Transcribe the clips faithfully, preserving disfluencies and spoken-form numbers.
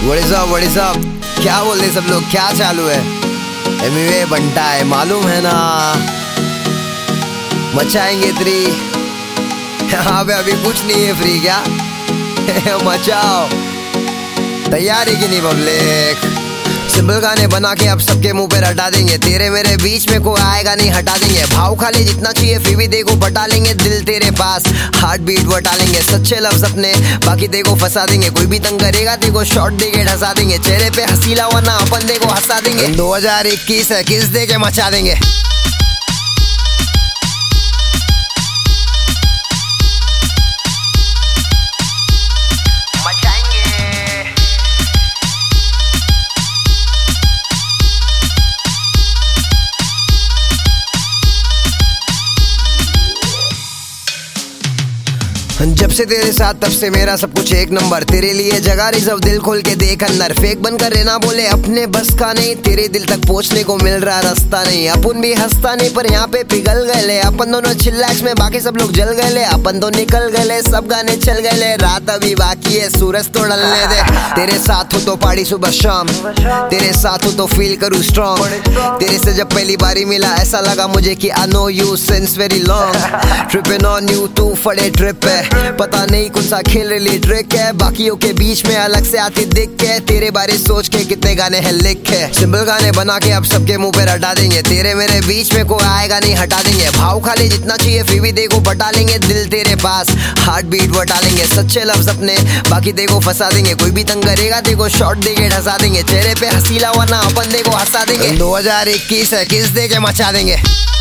What is up what is up क्या बोल रहे सब लोग, क्या चालू है? एमिवे बंटा है, मालूम है ना, मचाएंगे थ्री। यहाँ पे अभी कुछ नहीं है फ्री, क्या मचाओ, तैयारी की नहीं पब्लिक। सिंपल गाने बना के अब सबके मुंह पे हटा देंगे, तेरे मेरे बीच में कोई आएगा नहीं, हटा देंगे। भाव खाली जितना चाहिए फिर भी देखो बटा लेंगे, दिल तेरे पास हार्ट बीट बटा लेंगे। सच्चे लफ्ज अपने बाकी देखो फंसा देंगे, कोई भी तंग करेगा देखो शॉर्ट देके ढसा देंगे। चेहरे पे हसीला वरना अपन देखो हंसा देंगे। दो हजार इक्कीस है, किस दे के मचा देंगे। जब से तेरे साथ तब से मेरा सब कुछ एक नंबर, तेरे लिए जगह रिजर्व, दिल खोल के देख अंदर। फेक बनकर रहना बोले अपने बस का नहीं, तेरे दिल तक पहुंचने को मिल रहा रास्ता नहीं। अपन भी हंसता नहीं पर यहाँ पे पिघल गए, अपन दोनों चिल्लाक्स में बाकी सब लोग जल गए। अपन तो निकल गए, सब गाने चल गए, रात अभी बाकी है, सूरज तो ढलने दे। तेरे साथ हो तो पार्टी सुबह शाम, तेरे साथ हो तो फील करूँ स्ट्रॉन्ग। तेरे से जब पहली बारी मिला ऐसा लगा मुझे कि I know you since very long. Tripping on you तू फड़े ट्रिप है, पता नहीं कौन सा खेल रही ट्रिक है, बाकियों के बीच में अलग से आती दिख के। तेरे बारे सोच के कितने गाने हैं लिख है, सिंपल गाने बना के अब सबके मुंह पे हटा देंगे। तेरे मेरे बीच में कोई आएगा नहीं, हटा देंगे। भाव खाली जितना चाहिए फिर भी देखो बटा लेंगे, दिल तेरे पास हार्ट बीट बटा लेंगे। सच्चे लफ्ज अपने बाकी देखो फंसा देंगे, कोई भी तंग करेगा देखो शॉर्ट देके ढसा देंगे। चेहरे पे हसीला वरना अपन देखो हंसा देंगे। दो हजार इक्कीस है, किस दे के मचा देंगे।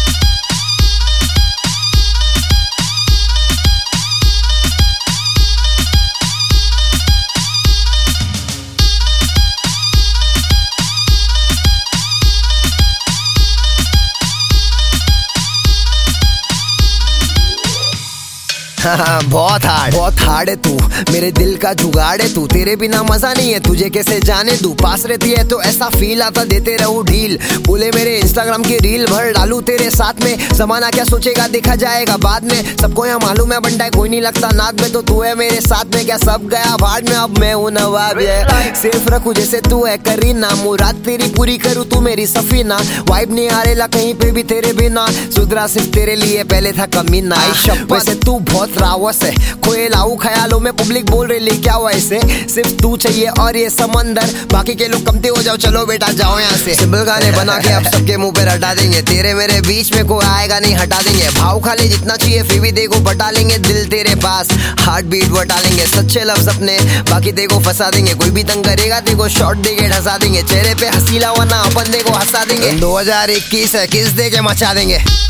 बहुत हार्ड बहुत हार्ड है तू, मेरे दिल का जुगाड़ है तू। तेरे बिना मजा नहीं है, तुझे कैसे जाने दूं। पास रहती है तो ऐसा फील आता, देते रहूं ढील। बोले मेरे इंस्टाग्राम की रील भर डालू तेरे साथ में, जमाना क्या सोचेगा देखा जाएगा बाद में। सबको यहाँ मालूम है बंटा कोई नहीं लगता नाद में, तो तू है मेरे साथ में, क्या सब गया भाड़ में। अब मैं हूँ नवाब है, सिर्फ रखू जैसे तू है करीना। मुराद तेरी पूरी करूँ तू मेरी सफीना, वाइब नहीं आ रेला कहीं पे भी तेरे बिना। सुधरा सिर्फ तेरे लिए पहले था कमीना। वैसे तू बहुत रावस है, खोए लाऊ ख्यालों में पब्लिक बोल रही क्या हुआ ऐसे। सिर्फ तू चाहिए और ये समंदर, बाकी के लोग कमते हो जाओ, चलो बेटा जाओ यहाँ से। सिंपल गाने बना के अब सबके मुंह पे हटा देंगे, तेरे मेरे बीच में कोई आएगा नहीं, हटा देंगे। भाव खाली जितना चाहिए फिर भी देखो बटा लेंगे, दिल तेरे पास हार्ट बीट बटा लेंगे। सच्चे लफ्ज अपने बाकी देखो फंसा देंगे, कोई भी तंग करेगा देखो शॉर्ट देके ढसा देंगे। चेहरे पे हसीला वरना अपन देखो हंसा देंगे। दो हजार इक्कीस है, किस दे के मचा देंगे।